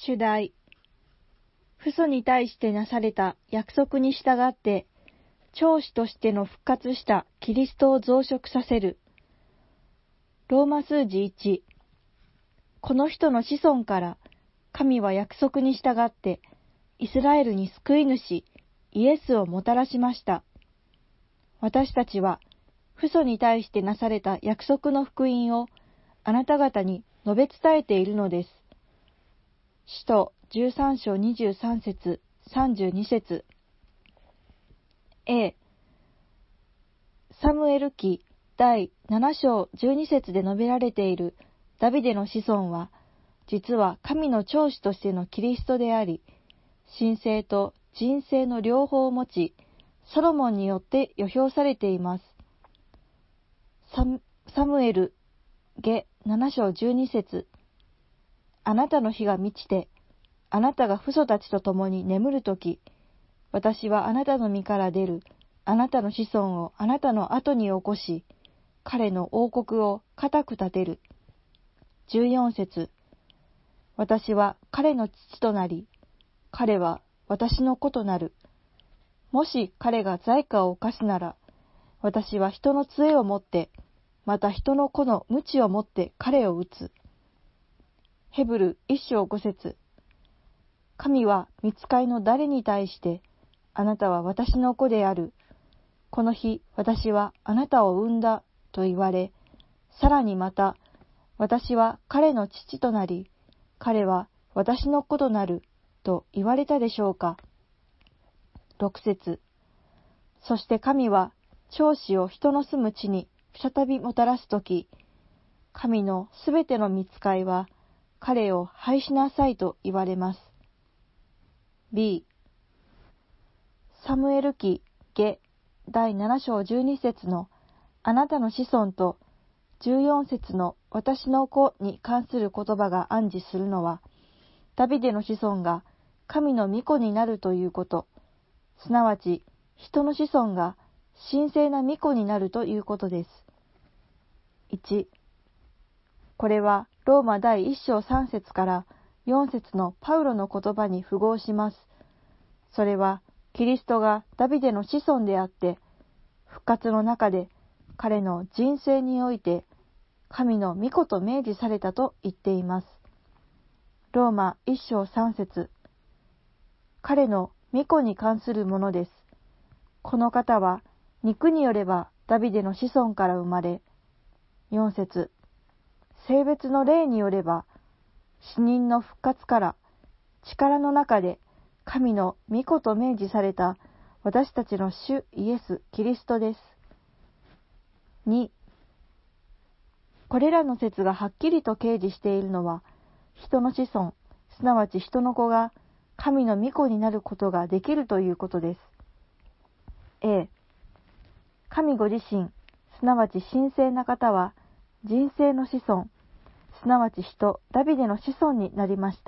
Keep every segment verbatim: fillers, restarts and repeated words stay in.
主題。父祖に対してなされた約束に従って、長子としての復活したキリストを増殖させる。ローマ数字いち。この人の子孫から、神は約束に従って、イスラエルに救い主、イエスをもたらしました。私たちは、父祖に対してなされた約束の福音を、あなた方に述べ伝えているのです。使徒じゅうさん章にじゅうさん節、さんじゅうに節。A、サムエル記だいなな章じゅうに節で述べられているダビデの子孫は、実は神の長子としてのキリストであり、神性と人性の両方を持ち、ソロモンによって予表されています。サム、サムエル下なな章じゅうに節。あなたの日が満ちて、あなたが父祖たちと共に眠るとき、私はあなたの身から出る、あなたの子孫をあなたの後に起こし、彼の王国を固く立てる。じゅうよん節。私は彼の父となり、彼は私の子となる。もし彼が罪過を犯すなら、私は人の杖を持って、また人の子の鞭を持って彼を打つ。ヘブルいち章ご節。神は御使いの誰に対して、あなたは私の子である。この日私はあなたを産んだと言われ、さらにまた、私は彼の父となり、彼は私の子となると言われたでしょうか。ろく節。そして神は長子を人の住む地に再びもたらすとき、神のすべての御使いは彼を拝しなさいと言われます。B、サムエル記下だいなな章じゅうに節のあなたの子孫とじゅうよん節の私の子に関する言葉が暗示するのは、ダビデの子孫が神の御子になるということ、すなわち人の子孫が神聖な御子になるということです。いち、これはローマだいいち章さん節からよん節のパウロの言葉に符合します。それはキリストがダビデの子孫であって、復活の中で彼の人生において神の御子と明示されたと言っています。ローマいち章さん節。彼の御子に関するものです。この方は肉によればダビデの子孫から生まれ、よん節。性別の霊によれば死人の復活から力の中で神の御子と明示された私たちの主イエス・キリストです。に、これらの説がはっきりと掲示しているのは、人の子孫、すなわち人の子が神の御子になることができるということです。A、神ご自身、すなわち神聖な方は、人生の子孫、すなわち人、ダビデの子孫になりました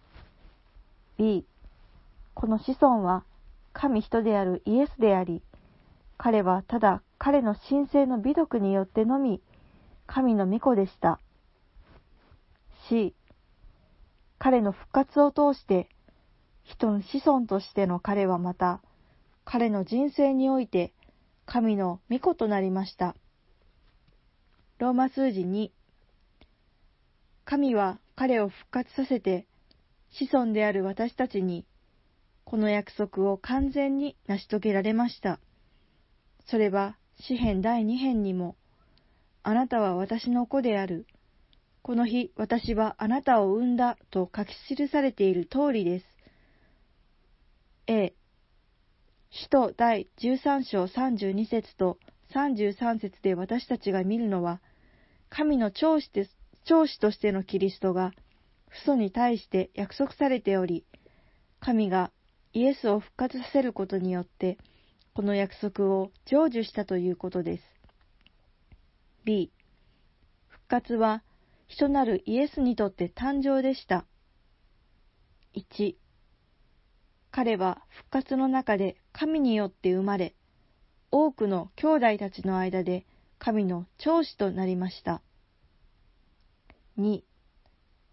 。B、この子孫は、神人であるイエスであり、彼はただ彼の神聖の美徳によってのみ、神の御子でした。C、彼の復活を通して、人の子孫としての彼はまた、彼の人生において、神の御子となりました。ローマ数字に、神は彼を復活させて、子孫である私たちに、この約束を完全に成し遂げられました。それは詩編だいに編にも、あなたは私の子である。この日私はあなたを産んだと書き記されている通りです。A、使徒だいじゅうさん章さんじゅうに節とさんじゅうさん節で私たちが見るのは、神の長子です、長子としてのキリストが父祖に対して約束されており、神がイエスを復活させることによって、この約束を成就したということです。B、復活は人なるイエスにとって誕生でした。いち、彼は復活の中で神によって生まれ、多くの兄弟たちの間で神の長子となりました。に、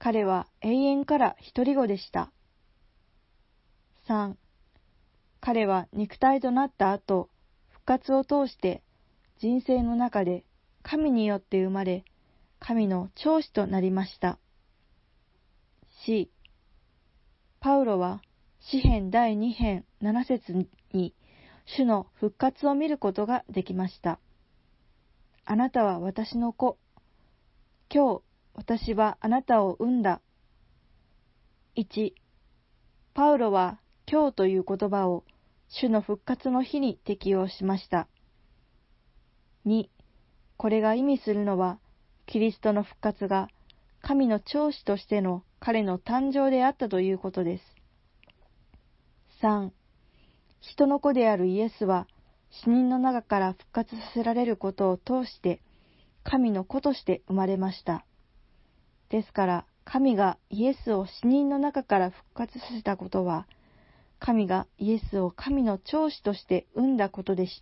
彼は永遠から独り子でした。さん. 彼は肉体となった後、復活を通して人生の中で神によって生まれ、神の長子となりました。C. パウロは詩編だいに編なな節に主の復活を見ることができました。あなたは私の子。今日私はあなたを産んだ。いち. パウロは今日という言葉を主の復活の日に適用しました。に. これが意味するのは、キリストの復活が神の長子としての彼の誕生であったということです。さん. 人の子であるイエスは死人の中から復活させられることを通して神の子として生まれました。ですから神がイエスを死人の中から復活させたことは、神がイエスを神の長子として生んだことでした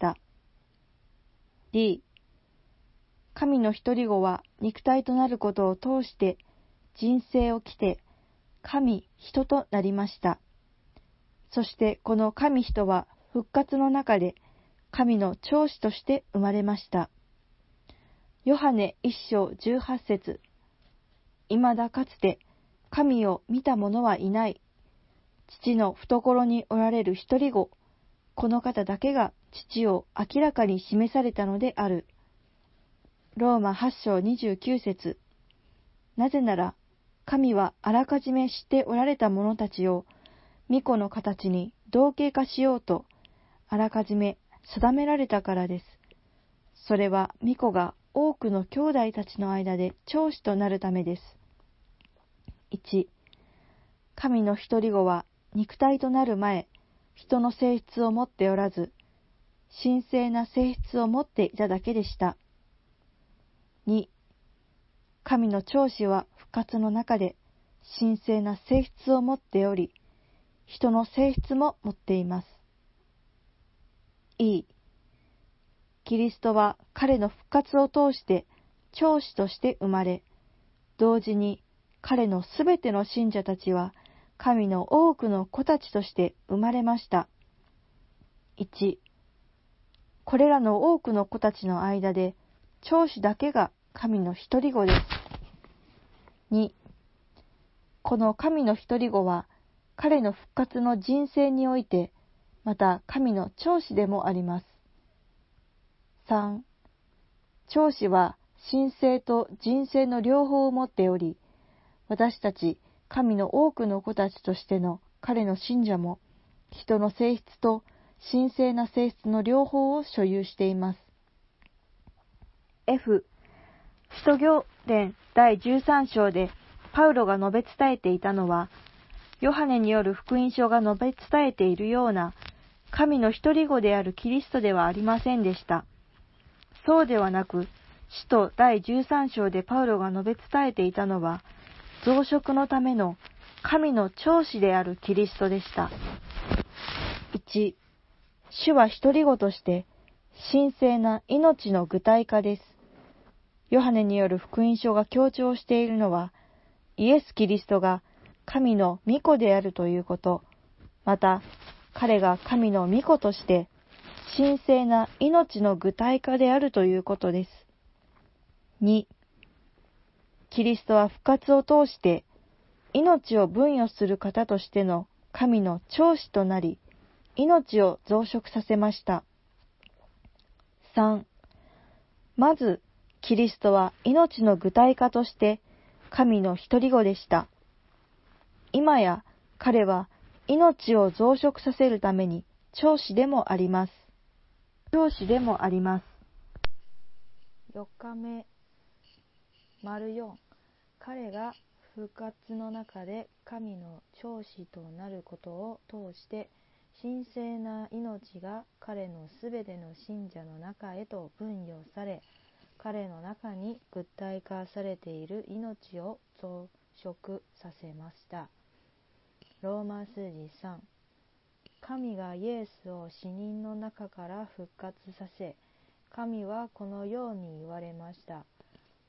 。D. 神の独り子は肉体となることを通して人生を来て神人となりました。そしてこの神人は復活の中で神の長子として生まれました。ヨハネいっ章じゅうはち節。いまだかつて神を見た者はいない。父の懐におられる独り子、この方だけが父を明らかに示されたのである。ローマはち章にじゅうきゅう節。なぜなら、神はあらかじめ知っておられた者たちを、御子の形に同型化しようと、あらかじめ定められたからです。それは御子が多くの兄弟たちの間で長子となるためです。いち. 神の独り子は肉体となる前、人の性質を持っておらず、神聖な性質を持っていただけでした。に. 神の長子は復活の中で神聖な性質を持っており、人の性質も持っています。E. キリストは彼の復活を通して長子として生まれ、同時に彼のすべての信者たちは神の多くの子たちとして生まれました。いち. これらの多くの子たちの間で長子だけが神の独り子です。に. この神の独り子は彼の復活の人生においてまた神の長子でもあります。さん. 長子は神性と人性の両方を持っており、私たち神の多くの子たちとしての彼の信者も人の性質と神聖な性質の両方を所有しています。F. 使徒行伝だいじゅうさん章でパウロが述べ伝えていたのは、ヨハネによる福音書が述べ伝えているような神の独り子であるキリストではありませんでした。そうではなく、使徒だいじゅうさん章でパウロが述べ伝えていたのは、増殖のための神の長子であるキリストでした。いち. 主は独り子として神聖な命の具体化です。ヨハネによる福音書が強調しているのは、イエス・キリストが神の御子であるということ、また彼が神の御子として神聖な命の具体化であるということです。に. キリストは復活を通して命を分与する方としての神の長子となり、命を増殖させました。さん. まず、キリストは命の具体化として神の独り子でした。今や彼は命を増殖させるために長子でもあります。長子でもあります。よっかめ丸よん、彼が復活の中で神の長子となることを通して神聖な命が彼のすべての信者の中へと分与され、彼の中に具体化されている命を増殖させました。ローマ数字さん、神がイエスを死人の中から復活させ、神はこのように言われました。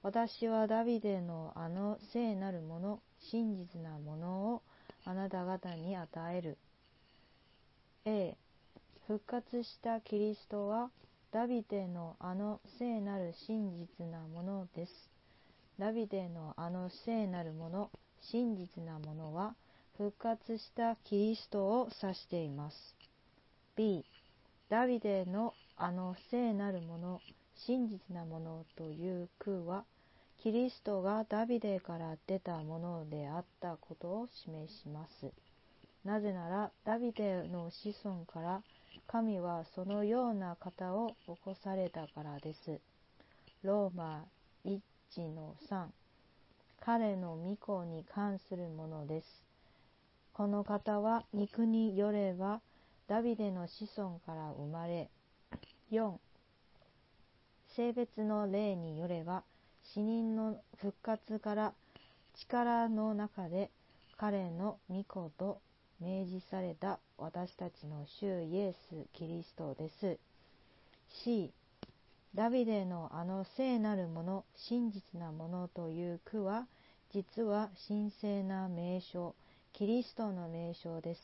私はダビデのあの聖なるもの、真実なものをあなた方に与える。A、復活したキリストはダビデのあの聖なる真実なものです。ダビデのあの聖なるもの、真実なものは復活したキリストを指しています。B、ダビデのあの聖なるもの、真実なものという句は、キリストがダビデから出たものであったことを示します。なぜなら、ダビデの子孫から神はそのような方を起こされたからです。ローマいちのさん、彼の御子に関するものです。この方は肉によればダビデの子孫から生まれ、よん、性別の霊によれば死人の復活から力の中で彼の御子と明示された私たちの主イエス・キリストです。C、ダビデのあの聖なるもの、真実なものという句は、実は神聖な名称、キリストの名称です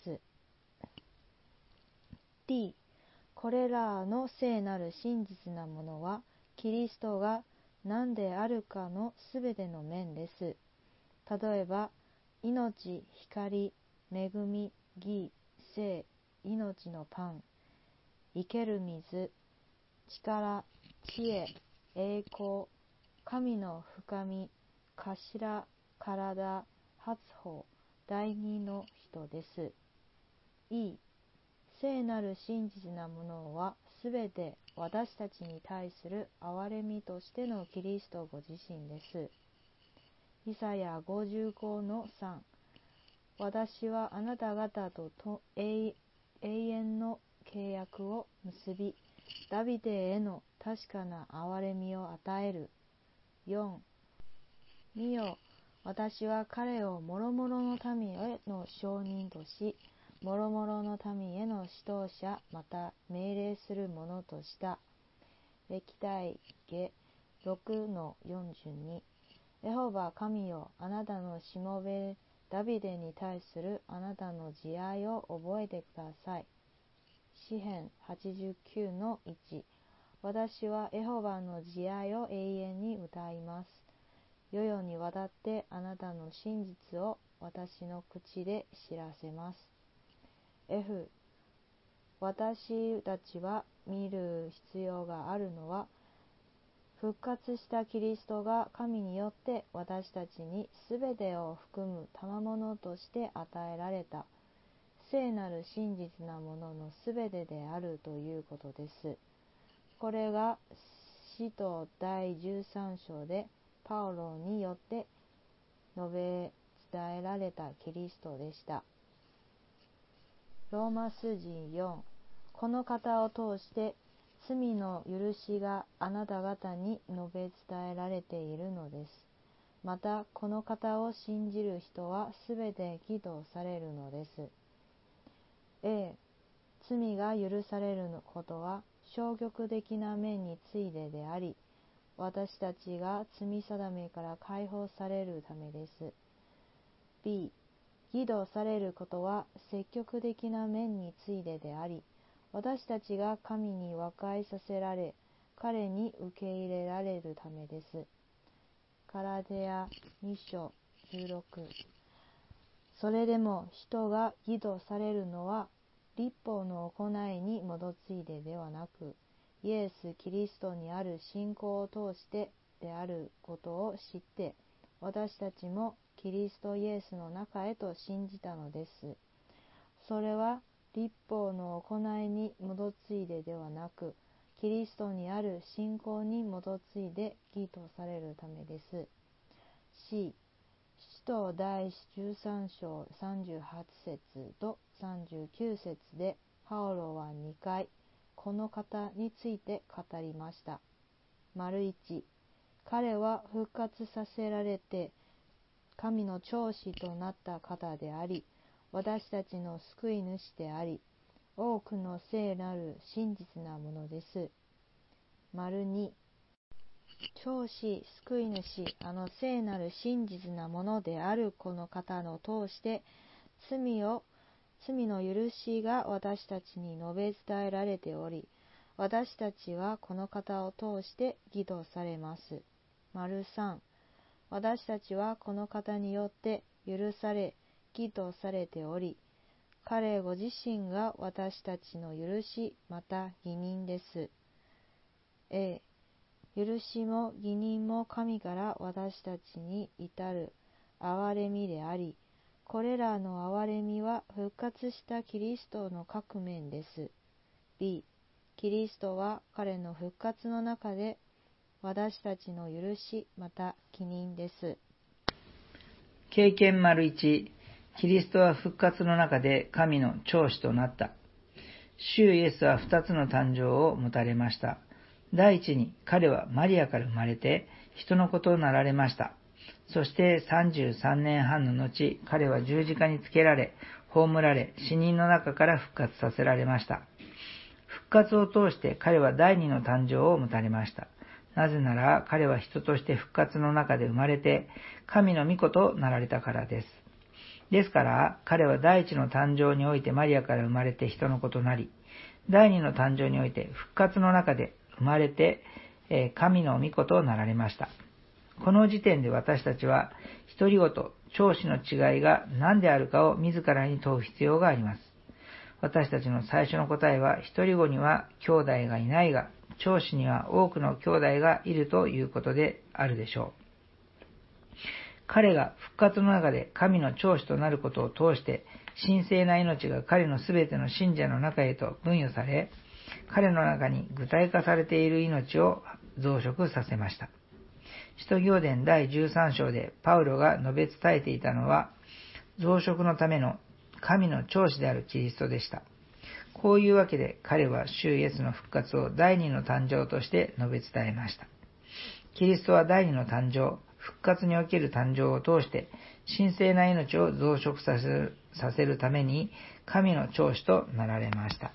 。D、これらの聖なる真実なものは、キリストが何であるかのすべての面です。例えば、命、光、恵み、義、生、命のパン、生ける水、力、知恵、栄光、神の深み、頭、体、発砲、第二の人です。E、聖なる真実なものはすべて私たちに対する憐れみとしてのキリストご自身です。イサヤごじゅうごのさん、私はあなた方とと永遠の契約を結び、ダビデへの確かな憐れみを与える。よん、見よ、私は彼を諸々の民への証人とし、諸々の民への指導者、また命令する者とした。歴代下ろくのよんじゅうに、エホバ神よ、あなたのしもべダビデに対するあなたの慈愛を覚えてください。詩編はちじゅうきゅうのいち、私はエホバの慈愛を永遠に歌います。世々にわたってあなたの真実を私の口で知らせます。F、私たちは見る必要があるのは、復活したキリストが神によって私たちにすべてを含む賜物として与えられた聖なる真実なもののすべてであるということです。これが使徒第じゅうさん章でパウロによって述べ伝えられたキリストでした。ローマ筋よん、この方を通して罪の許しがあなた方に述べ伝えられているのです。またこの方を信じる人はすべて義とされるのです。A、罪が許されることは消極的な面についてであり、私たちが罪定めから解放されるためです。B、義とされることは積極的な面についてであり、私たちが神に和解させられ、彼に受け入れられるためです。ガラテヤに章じゅうろく、それでも人が義とされるのは律法の行いに基づいてではなく、イエス・キリストにある信仰を通してであることを知って、私たちもキリストイエスの中へと信じたのです。それは律法の行いに基づいてではなく、キリストにある信仰に基づいて義とされるためです。C、使徒第じゅうさん章さんじゅうはち節とさんじゅうきゅう節で、パウロはにかい、この方について語りました。丸いち、彼は復活させられて、神の長子となった方であり、私たちの救い主であり、多くの聖なる真実なものです。丸に、 長子、救い主、あの聖なる真実なものであるこの方の通して、罪を、罪の許しが私たちに述べ伝えられており、私たちはこの方を通して義とされます。丸さん、私たちはこの方によって許され、義とされており、彼ご自身が私たちの許し、また義人です。A、許しも義人も神から私たちに至る憐れみであり、これらの憐れみは復活したキリストの各面です。B、キリストは彼の復活の中で私たちの許し、また義人です。 経験丸いち、キリストは復活の中で神の長子となった。主イエスは二つの誕生を持たれました。第一に、彼はマリアから生まれて人の子となられました。そしてさんじゅうさんねんはんの後、彼は十字架につけられ、葬られ、死人の中から復活させられました。復活を通して彼は第二の誕生を持たれました。なぜなら彼は人として復活の中で生まれて、神の御子となられたからです。ですから、彼は第一の誕生においてマリアから生まれて人の子となり、第二の誕生において復活の中で生まれて、えー、神の御子となられました。この時点で私たちは、独り言、長子の違いが何であるかを自らに問う必要があります。私たちの最初の答えは、独り子には兄弟がいないが、長子には多くの兄弟がいるということであるでしょう。彼が復活の中で神の長子となることを通して、神聖な命が彼のすべての信者の中へと分与され、彼の中に具体化されている命を増殖させました。使徒行伝だいじゅうさん章でパウロが述べ伝えていたのは、増殖のための神の長子であるキリストでした。こういうわけで彼は主イエスの復活を第二の誕生として述べ伝えました。キリストは第二の誕生、復活における誕生を通して、神聖な命を増殖させる、させるために、神の長子となられました。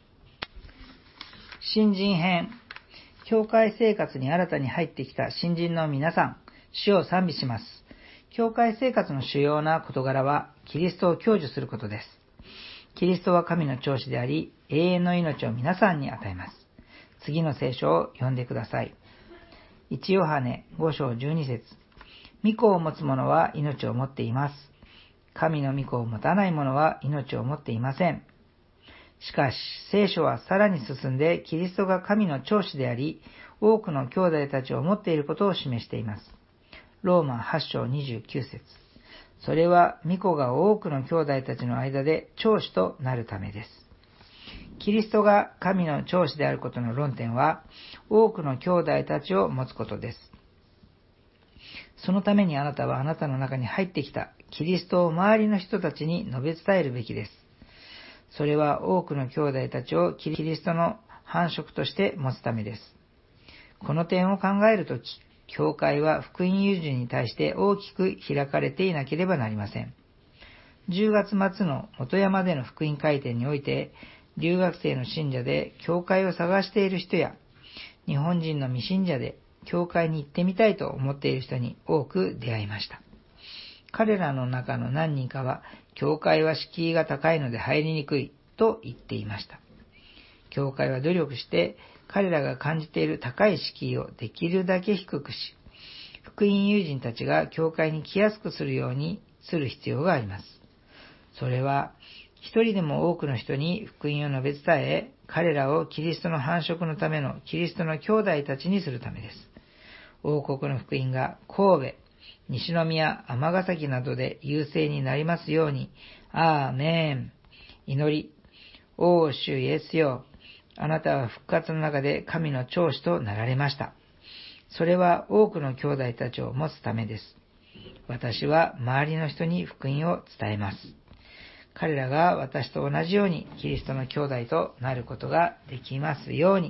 新人編。教会生活に新たに入ってきた新人の皆さん、主を賛美します。教会生活の主要な事柄は、キリストを享受することです。キリストは神の長子であり、永遠の命を皆さんに与えます。次の聖書を読んでください。いちヨハネご章じゅうに節。御子を持つ者は命を持っています。神の御子を持たない者は命を持っていません。しかし、聖書はさらに進んで、キリストが神の長子であり、多くの兄弟たちを持っていることを示しています。ローマはち章にじゅうきゅう節。それは、御子が多くの兄弟たちの間で長子となるためです。キリストが神の長子であることの論点は、多くの兄弟たちを持つことです。そのためにあなたはあなたの中に入ってきたキリストを周りの人たちに述べ伝えるべきです。それは多くの兄弟たちをキリストの繁殖として持つためです。この点を考えるとき、教会は福音友人に対して大きく開かれていなければなりません。じゅうがつ末の元山での福音会展において、留学生の信者で教会を探している人や、日本人の未信者で教会に行ってみたいと思っている人に多く出会いました。彼らの中の何人かは、教会は敷居が高いので入りにくいと言っていました。教会は努力して、彼らが感じている高い敷居をできるだけ低くし、福音友人たちが教会に来やすくするようにする必要があります。それは、一人でも多くの人に福音を述べ伝え、彼らをキリストの繁殖のためのキリストの兄弟たちにするためです。王国の福音が神戸、西宮、尼崎などで優勢になりますように、アーメン。祈り、王主イエスよ、あなたは復活の中で神の長子となられました。それは多くの兄弟たちを持つためです。私は周りの人に福音を伝えます。彼らが私と同じようにキリストの兄弟となることができますように。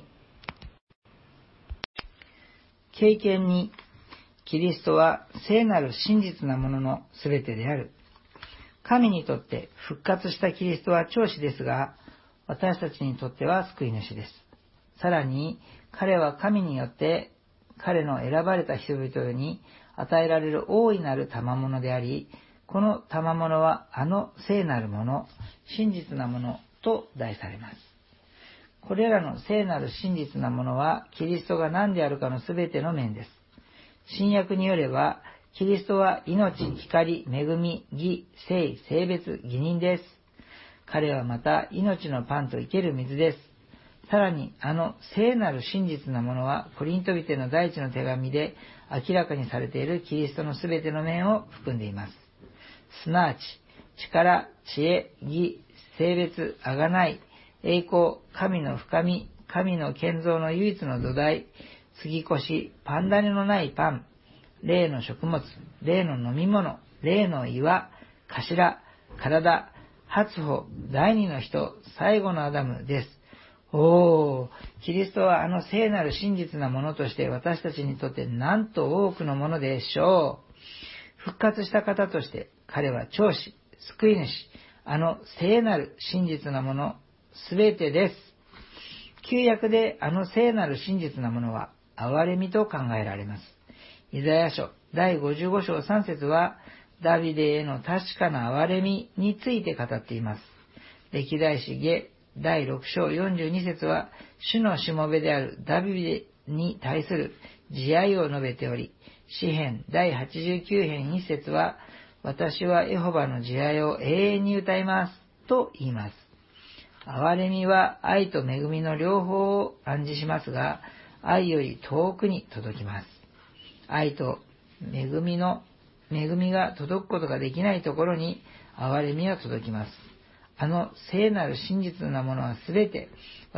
経験に、キリストは聖なる真実なもののすべてである。神にとって復活したキリストは長子ですが、私たちにとっては救い主です。さらに、彼は神によって彼の選ばれた人々に与えられる大いなる賜物であり、この賜物はあの聖なるもの、真実なものと題されます。これらの聖なる真実なものは、キリストが何であるかのすべての面です。新約によれば、キリストは命、光、恵み、義、聖、性別、義人です。彼はまた命のパンと生ける水です。さらに、あの聖なる真実なものは、コリント人への第一の手紙で明らかにされているキリストのすべての面を含んでいます。すなわち、力、知恵、義、性別、贖い、栄光、神の深み、神の建造の唯一の土台、杉越、パン種のないパン、霊の食物、霊の飲み物、霊の岩、頭、体、初歩、第二の人、最後のアダムです。おー、キリストはあの聖なる真実なものとして私たちにとってなんと多くのものでしょう。復活した方として彼は長子、救い主、あの聖なる真実なもの、すべてです。旧約であの聖なる真実なものは憐れみと考えられます。イザヤ書だいごじゅうご章さん節はダビデへの確かな憐れみについて語っています。歴代史下だいろく章よんじゅうに節は主のしもべであるダビデに対する慈愛を述べており、詩編だいはちじゅうきゅう編いち節は私はエホバの慈愛を永遠に歌いますと言います。憐れみは愛と恵みの両方を暗示しますが、愛より遠くに届きます。愛と恵みの恵みが届くことができないところに憐れみは届きます。あの聖なる真実なものはすべて